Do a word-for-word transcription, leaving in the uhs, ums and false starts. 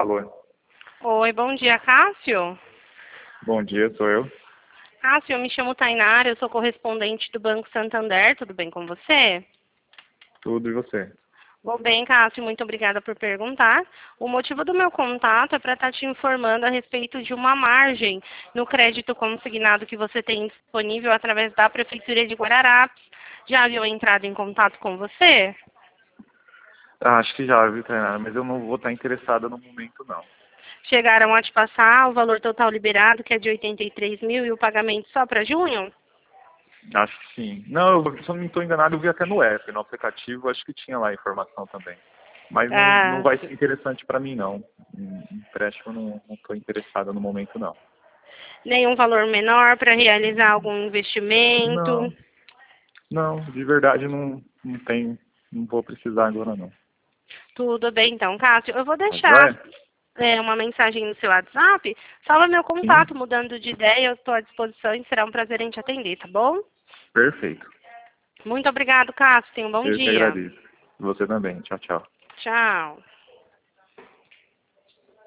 Alô? Oi, bom dia, Cássio. Bom dia, sou eu. Cássio, eu me chamo Tainara, eu sou correspondente do Banco Santander, tudo bem com você? Tudo e você? Vou bem, Cássio, muito obrigada por perguntar. O motivo do meu contato é para estar te informando a respeito de uma margem no crédito consignado que você tem disponível através da Prefeitura de Guararapes. Já haviam entrado em contato com você? Ah, acho que já, viu, Tainara, mas eu não vou estar interessada no momento, não. Chegaram a te passar o valor total liberado, que é de oitenta e três mil, e o pagamento só para junho? Acho que sim. Não, eu, se eu não estou enganado, eu vi até no app, no aplicativo, acho que tinha lá a informação também. Mas não, não Ah, vai ser interessante para mim, não. Em empréstimo, eu não estou interessada no momento, não. nenhum valor menor para realizar algum investimento? Não, não, de verdade não, não tem, não vou precisar agora, não. Tudo bem, então, Cássio. Eu vou Tá deixar joia? é, uma mensagem no seu WhatsApp. Salva meu Sim, contato, mudando de ideia. Eu estou à disposição e será um prazer em te atender, tá bom? perfeito. Muito obrigado, Cássio. Tenha um bom Eu que dia. agradeço. Você também. Tchau, tchau. Tchau.